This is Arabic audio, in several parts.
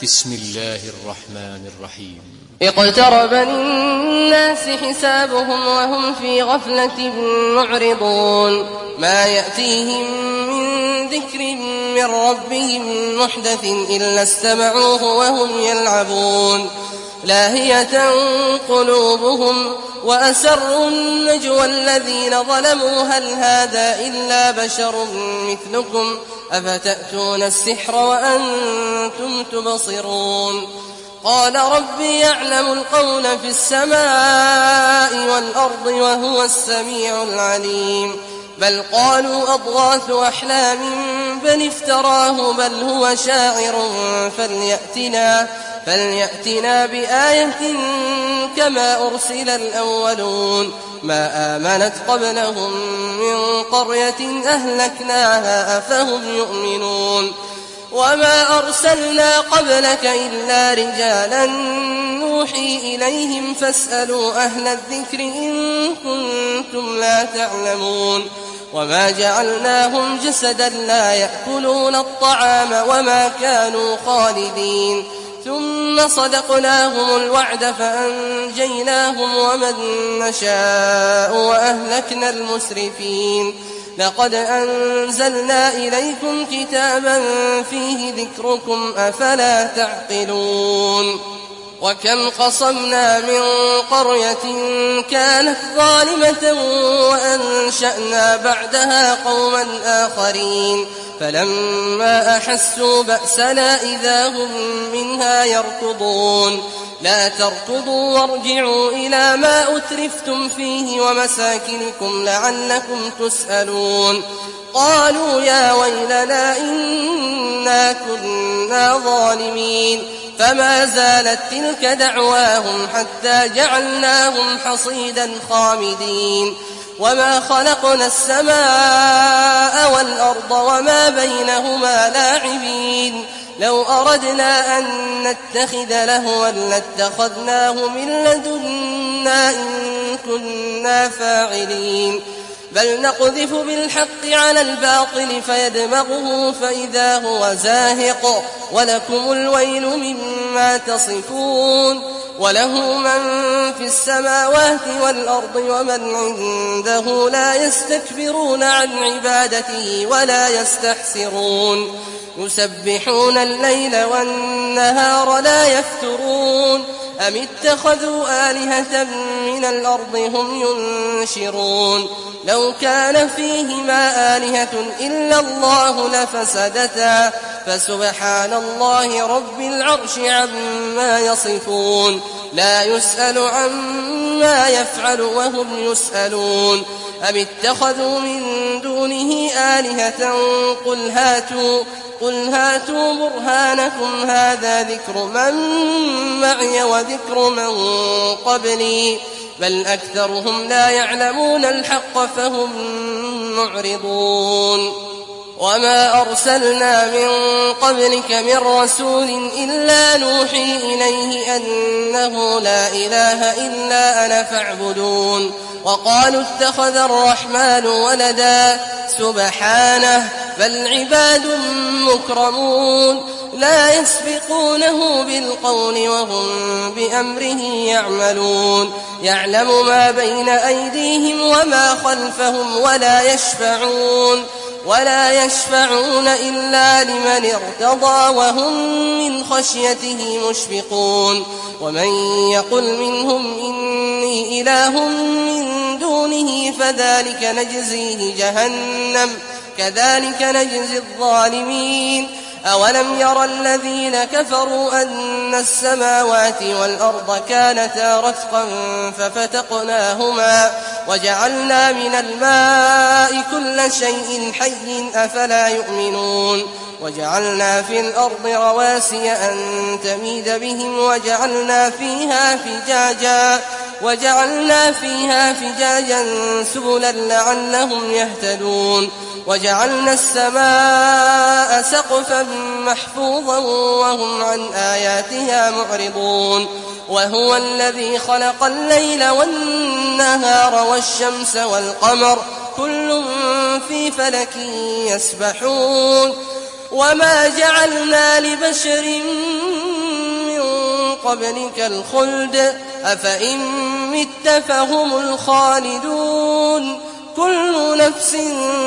بسم الله الرحمن الرحيم. اقترب للناس حسابهم وهم في غفلة معرضون ما يأتيهم من ذكر من ربهم محدث إلا استمعوه وهم يلعبون لاهية قلوبهم وأسروا النجوى الذين ظلموا هل هذا إلا بشر مثلكم أفتأتون السحر وأنتم تبصرون قال ربي يعلم القول في السماء والأرض وهو السميع العليم بل قالوا أضغاث أحلام بل افتراه بل هو شاعر فليأتنا بآية كما أرسل الأولون ما آمنت قبلهم من قرية أهلكناها أفهم يؤمنون وما أرسلنا قبلك إلا رجالا نوحي إليهم فاسألوا أهل الذكر إن كنتم لا تعلمون وما جعلناهم جسدا لا يأكلون الطعام وما كانوا خالدين ثم صدقناهم الوعد فأنجيناهم ومن نشاء وأهلكنا المسرفين لقد أنزلنا إليكم كتابا فيه ذكركم أفلا تعقلون وكم قصمنا من قرية كانت ظالمة وأنشأنا بعدها قوما آخرين فلما أحسوا بأسنا إذا هم منها يركضون لا تركضوا وارجعوا إلى ما أترفتم فيه ومساكنكم لعلكم تسألون قالوا يا ويلنا إنا كنا ظالمين فما زالت تلك دعواهم حتى جعلناهم حصيدا خامدين وما خلقنا السماء والأرض وما بينهما لاعبين لو أردنا أن نتخذ لهوا لاتخذناه من لدنا إن كنا فاعلين بل نقذف بالحق على الباطل فيدمغه فإذا هو زاهق ولكم الويل مما تصفون وله من في السماوات والأرض ومن عنده لا يستكبرون عن عبادته ولا يستحسرون يسبحون الليل والنهار لا يفترون أم اتخذوا آلهة من الأرض هم ينشرون لو كان فيهما آلهة إلا الله لفسدتا فسبحان الله رب العرش عما يصفون لا يسأل عما يفعل وهم يسألون أم اتخذوا من دونه آلهة قل هاتوا برهانكم هذا ذكر من معي وذكر من قبلي بل أكثرهم لا يعلمون الحق فهم معرضون وما أرسلنا من قبلك من رسول إلا نوحي إليه أنه لا إله إلا أنا فاعبدون وقالوا اتخذ الرحمن ولدا سبحانه بل عباد مكرمون لا يسبقونه بالقول وهم بأمره يعملون يعلم ما بين أيديهم وما خلفهم ولا يشفعون إلا لمن ارتضى وهم من خشيته مشفقون ومن يقل منهم إني إله من دونه فذلك نجزيه جهنم كذلك نجزي الظالمين أولم ير الذين كفروا أن السماوات والأرض كانتا رتقا ففتقناهما وجعلنا من الماء كل شيء حي أفلا يؤمنون وجعلنا في الأرض رواسي أن تميد بهم وجعلنا فيها فجاجا سبلا لعلهم يهتدون وجعلنا السماء سقفا محفوظا وهم عن آياتها معرضون وهو الذي خلق الليل والنهار والشمس والقمر كل في فلك يسبحون وما جعلنا لبشر قبلك الخلد أفإن مت فهم الخالدون كل نفس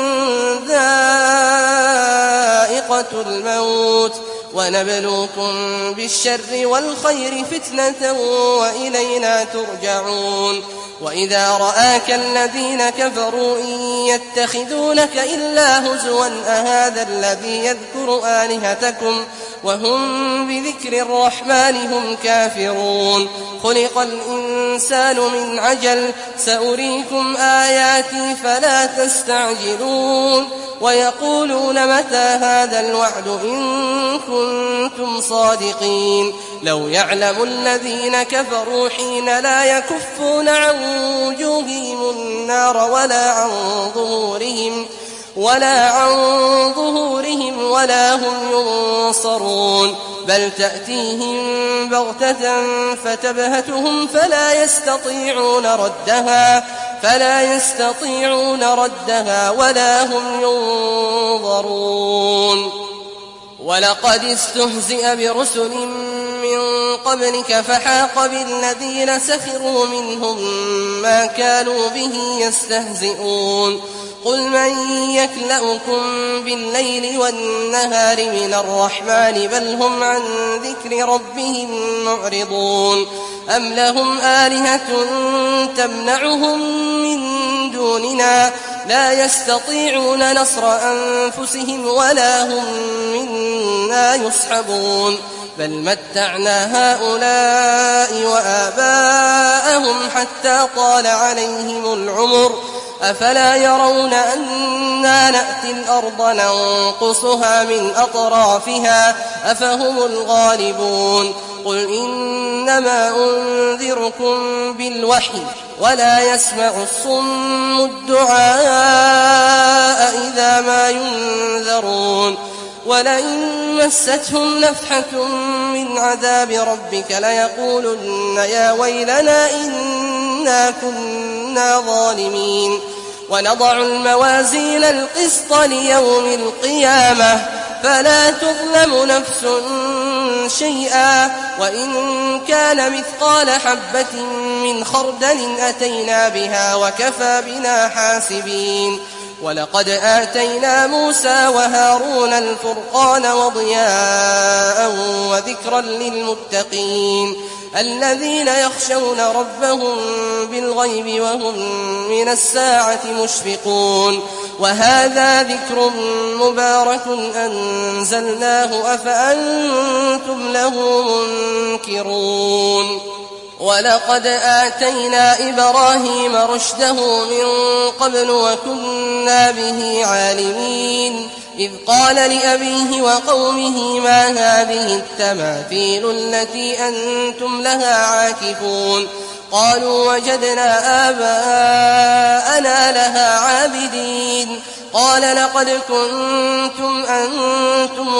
ذائقة الموت ونبلوكم بالشر والخير فتنة وإلينا ترجعون وإذا رآك الذين كفروا إن يتخذونك إلا هزوا أهذا الذي يذكر آلهتكم وهم بذكر الرحمن هم كافرون خلق الإنسان من عجل سأريكم آياتي فلا تستعجلون ويقولون متى هذا الوعد إن كنتم صادقين لو يعلم الذين كفروا حين لا يكفون عن وجوههم النار ولا عن ظهورهم ولا هم ينصرون بل تأتيهم بغتة فتبهتهم فلا يستطيعون ردها ولا هم ينظرون ولقد استهزئ برسل من قبلك فحاق بالذين سخروا منهم ما كانوا به يستهزئون قل من يكلؤكم بالليل والنهار من الرحمن بل هم عن ذكر ربهم معرضون أم لهم آلهة تمنعهم من دوننا لا يستطيعون نصر أنفسهم ولا هم منا يصحبون بل متعنا هؤلاء وآباءهم حتى طال عليهم العمر أفلا يرون أنا نأتي الأرض ننقصها من أطرافها أفهم الغالبون قل إنما أنذركم بالوحي ولا يسمع الصم الدعاء إذا ما ينذرون ولئن مستهم نفحة من عذاب ربك ليقولن يا ويلنا إنا كنا ظالمين ونضع الموازين القسط ليوم القيامة فلا تظلم نفس شيئا وإن كان مثقال حبة من خردل أتينا بها وكفى بنا حاسبين ولقد آتينا موسى وهارون الفرقان وضياء وذكرا للمتقين الذين يخشون ربهم بالغيب وهم من الساعة مشفقون وهذا ذكر مبارك أنزلناه أفأنتم له منكرون ولقد آتينا إبراهيم رشده من قبل وكنا به عالمين إذ قال لأبيه وقومه ما هذه التماثيل التي أنتم لها عاكفون قالوا وجدنا آباءنا لها عابدين قال لقد كنتم أنتم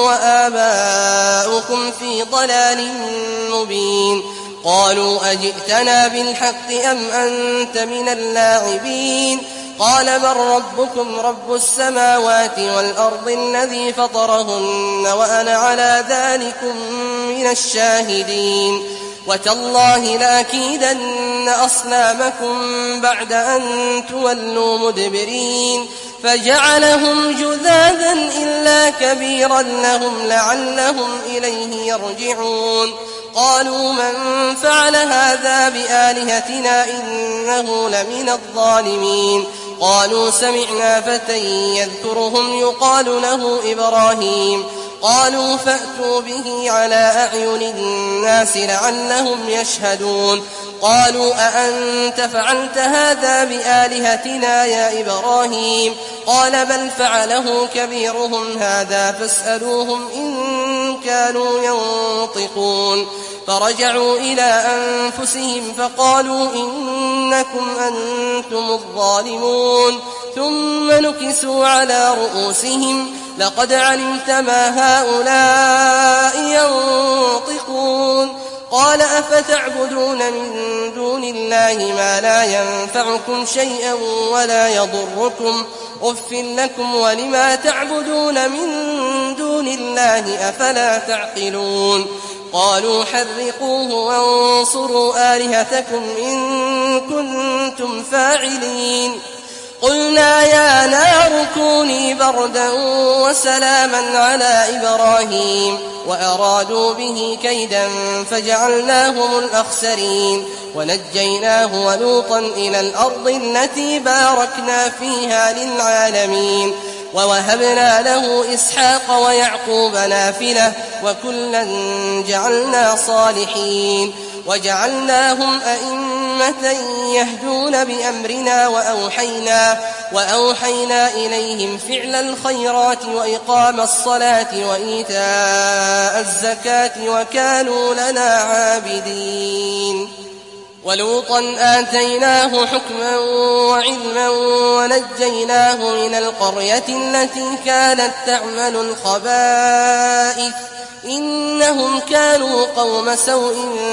وآباؤكم في ضلال مبين قالوا أجئتنا بالحق أم أنت من اللاعبين قال بل ربكم رب السماوات والأرض الذي فطرهن وأنا على ذلكم من الشاهدين وتالله لأكيدن أصنامكم بعد أن تولوا مدبرين فجعلهم جذاذا إلا كبيرا لهم لعلهم إليه يرجعون قالوا من فعل هذا بآلهتنا إنه لمن الظالمين قالوا سمعنا فتى يذكرهم يقال له إبراهيم قالوا فأتوا به على أعين الناس لعلهم يشهدون قالوا أأنت فعلت هذا بآلهتنا يا إبراهيم قال بل فعله كبيرهم هذا فاسألوهم إن كانوا ينطقون فرجعوا إلى أنفسهم فقالوا إنكم أنتم الظالمون ثم نكسوا على رؤوسهم لقد علمت ما هؤلاء ينطقون قال أفتعبدون من دون الله ما لا ينفعكم شيئا ولا يضركم أف لكم ولما تعبدون من دون الله أفلا تعقلون قالوا حرقوه وانصروا آلهتكم إن كنتم فاعلين قلنا يا نار كوني بردا وسلاما على إبراهيم وأرادوا به كيدا فجعلناهم الأخسرين ونجيناه ولوطا إلى الأرض التي باركنا فيها للعالمين ووهبنا له إسحاق ويعقوب نافلة وكلا جعلنا صالحين وجعلناهم أئمة يهدون بأمرنا وأوحينا إليهم فعل الخيرات وإقام الصلاة وإيتاء الزكاة وكانوا لنا عابدين ولوطا آتيناه حكما وعلما ونجيناه من القرية التي كانت تعمل الخبائث إنهم كانوا قوم سوء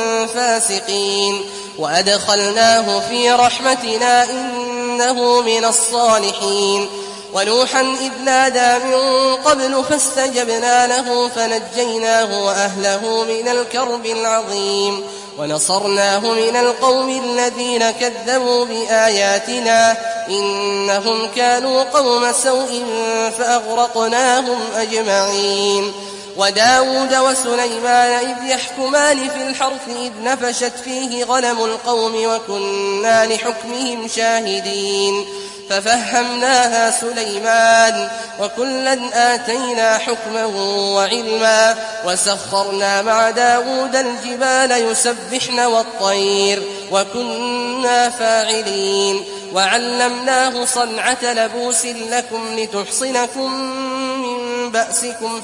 فاسقين وأدخلناه في رحمتنا إنه من الصالحين ونوحا إذ نادى من قبل فاستجبنا له فنجيناه وأهله من الكرب العظيم ونصرناه من القوم الذين كذبوا بآياتنا إنهم كانوا قوم سوء فأغرقناهم أجمعين وداود وسليمان إذ يحكمان في الحرث إذ نفشت فيه غنم القوم وكنا لحكمهم شاهدين ففهمناها سليمان وكلا آتينا حكما وعلما وسخرنا مع داود الجبال يسبحن والطير وكنا فاعلين وعلمناه صنعة لبوس لكم لتحصنكم من بأسكم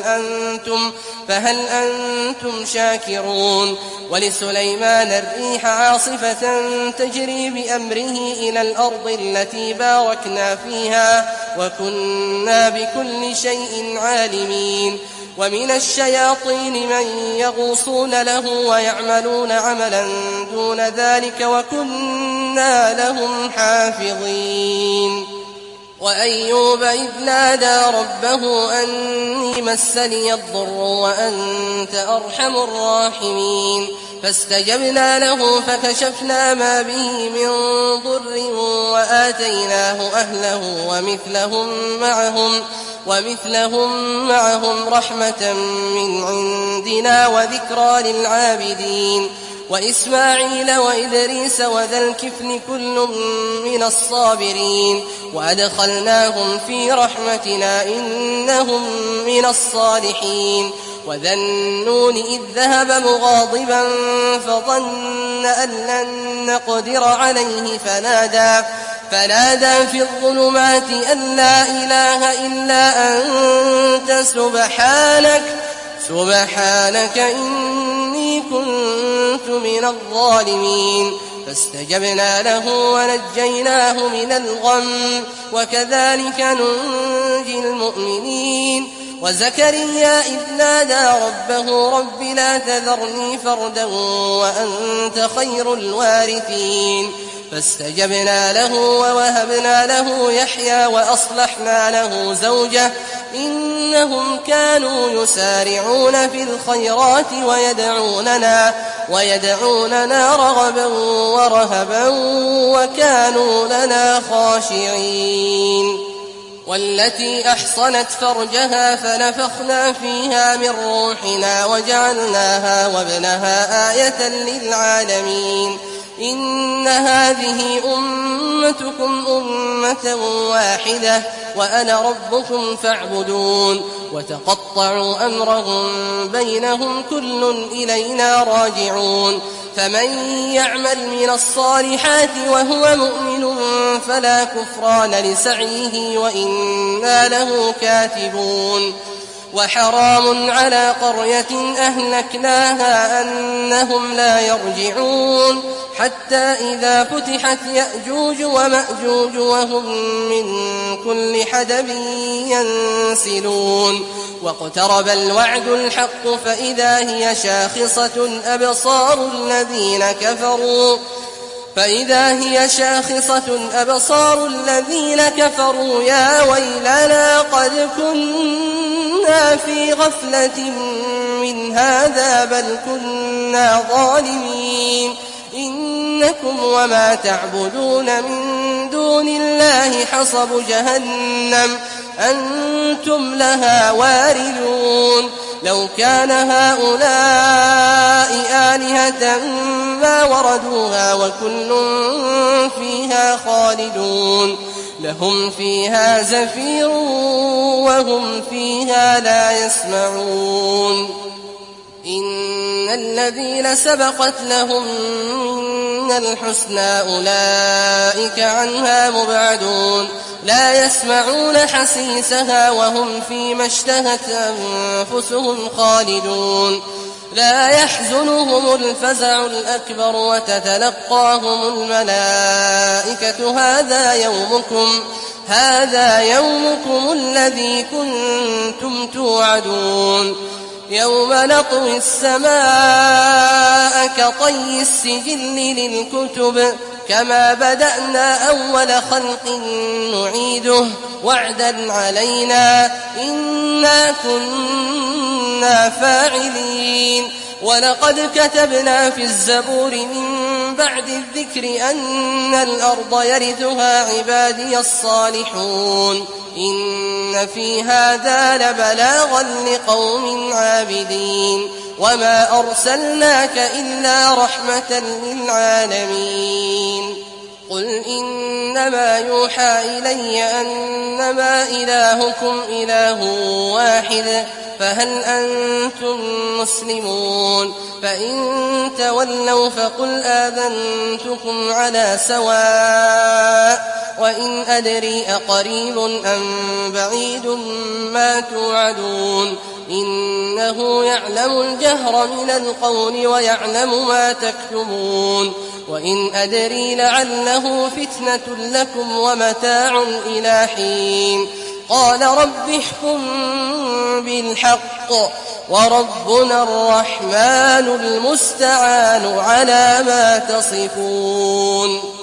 فهل أنتم شاكرون ولسليمان الريح عاصفة تجري بأمره إلى الأرض التي باركنا فيها وكنا بكل شيء عالمين ومن الشياطين من يغوصون له ويعملون عملا دون ذلك وكنا لهم حافظين وأيوب إذ نادى ربه أني مسني الضر وأنت أرحم الراحمين فاستجبنا له فكشفنا ما به من ضر وآتيناه أهله ومثلهم معهم رحمة من عندنا وذكرى للعابدين وإسماعيل وإدريس وذا الكفل كل من الصابرين وأدخلناهم في رحمتنا إنهم من الصالحين وذا النون إذ ذهب مغاضبا فظن أن لن نقدر عليه فنادى في الظلمات أن لا إله إلا أنت سبحانك إني كنت من الظالمين فاستجبنا له ونجيناه من الغم وكذلك ننجي المؤمنين وزكريا إذ نادى ربه رب لا تذرني فردا وأنت خير الوارثين فاستجبنا له ووهبنا له يحيى وأصلحنا له زوجه إنهم كانوا يسارعون في الخيرات ويدعوننا رغبا ورهبا وكانوا لنا خاشعين والتي أحصنت فرجها فنفخنا فيها من روحنا وجعلناها وابنها آية للعالمين إن هذه أمتكم أمة واحدة وأنا ربكم فاعبدون وتقطعوا أمرهم بينهم كل إلينا راجعون فمن يعمل من الصالحات وهو مؤمن فلا كفران لسعيه وإنا له كاتبون وحرام على قرية أهلكناها أنهم لا يرجعون حتى إذا فتحت يأجوج ومأجوج وهم من كل حدب ينسلون واقترب الوعد الحق فإذا هي شاخصة أبصار الذين كفروا يا ويلنا قد كنا كنا في غفلة من هذا بل كنا ظالمين إنكم وما تعبدون من دون الله حصب جهنم أنتم لها واردون لو كان هؤلاء آلهة ما وردوها وكل فيها خالدون لهم فيها زفير وهم فيها لا يسمعون إن الذين سبقت لهم من الحسنى أولئك عنها مبعدون لا يسمعون حسيسها وهم فيما اشتهت أنفسهم خالدون لا يحزنهم الفزع الأكبر وتتلقاهم الملائكة هذا يومكم الذي كنتم توعدون يوم نطوي السماء كطي السجل للكتب كما بدأنا أول خلق نعيده وعدا علينا إنا كنا فاعلين ولقد كتبنا في الزبور من بعد الذكر أن الأرض يرثها عبادي الصالحون إن في هذا لبلاغا لقوم عابدين وما أرسلناك إلا رحمة للعالمين قل إنما يوحى إلي أنما إلهكم إله واحد فهل أنتم مسلمون فإن تولوا فقل آذنتكم على سواء وإن أدري أقريب أم بعيد ما توعدون إنه يعلم الجهر من القول ويعلم ما تكتمون وإن أدري لعله فتنة لكم ومتاع إلى حين قال رب احكم بالحق وربنا الرحمن المستعان على ما تصفون